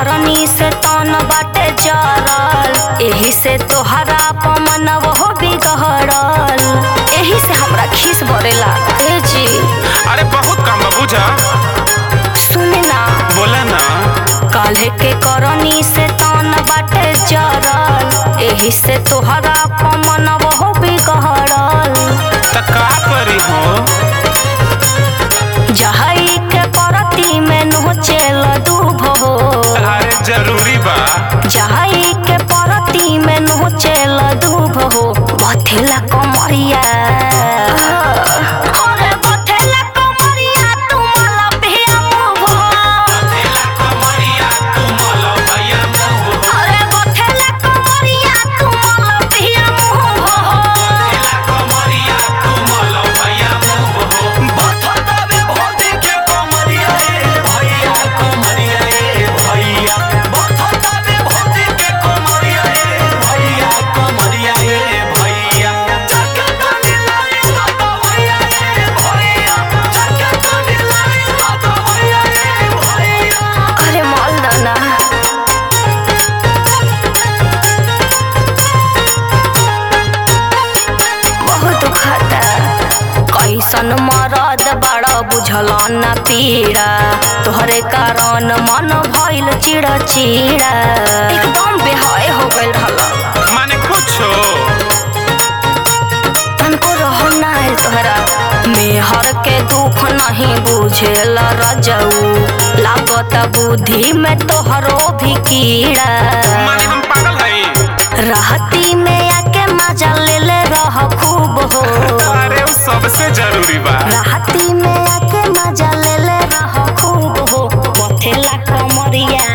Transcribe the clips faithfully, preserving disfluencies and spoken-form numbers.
करनी से तन बाटे जरल, एही से तोहरा पमन वो बिगड़ल, एही से हमरा खीस बरेला। ए जी अरे बहुत काम बा बुझा। सुने ना बोला ना। काल्हे के करनी से तन बाटे जरल, एही से तोहरा पमन वो बिगड़ल। त का करी हो? जहाई के परती में नोचेल डूब हो। अरे जरूरी बा। जहाई के परती में नोचेल डूब हो, बथेला कमरिया। अरे बथेला कमरिया तुमला भैया मुभ हो। बथेला कमरिया तुमला भैया मुभ हो। अरे बथेला कमरिया तुमला भैया मुभ हो। बथेला कमरिया तुमला भैया मुभ हो। बथता बे भोदी के कमरिया ए भैया कमरिया ए भैया। बथता बे भोदी के कमरिया ए भैया कमरिया ए भैया। चक्का कानी लाई तो भैया ए भैया। चक्का कानी लाई तो भैया ए भैया। अरे माल दाना बहुत दुखता। कैसन मरद बड़ा बुझल न पीड़ा, तोहरे कारण मन भइल चिड़ा चिड़ा, एकदम बेहाय हो गइल रहला। माने कुछो तनको रहो ना है तोहरा, मेहर के दुख नहीं बुझेल रजऊ, लागत बुद्धि में तोहरो भी कीड़ा। माने हम पागल हई। राहती में आके मजा ले ले रह खूब हो। अरे वो सबसे जरूरी बा। राहती में आके मजा ले ले रह खूब हो, बथेला कमरिया।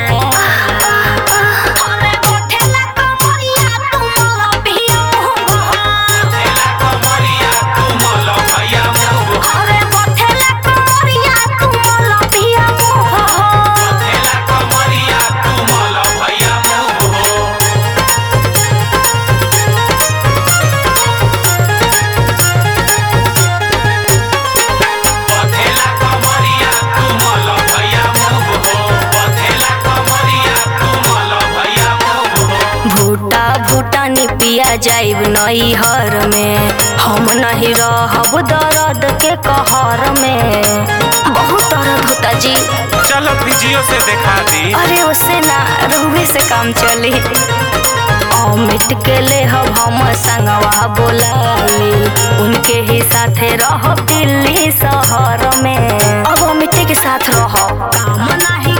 अरे बथेला कमरिया तुमला भैया मुभ हो। बथेला कमरिया तुमला भैया मुभ हो। अरे बथेला कमरिया तुमला भैया मुभ हो। बथेला कमरिया तुमला भैया मुभ हो। बथेला कमरिया तुमला भैया मुभ हो। बथेला कमरिया तुमला भैया मुभ हो। भूटा भूटानी पिया जाइब नई हर में, हम नहीं रहब दर्द के कहर में। बहुत दर्द होता जी। चलो फिजियो से दिखा दी। अरे उससे ना रहुए से काम चली। अमित के ले हम संगवा बोलाली, उनके ही साथे रह दिल्ली शहर में। अब अमित के साथ रह काम नहीं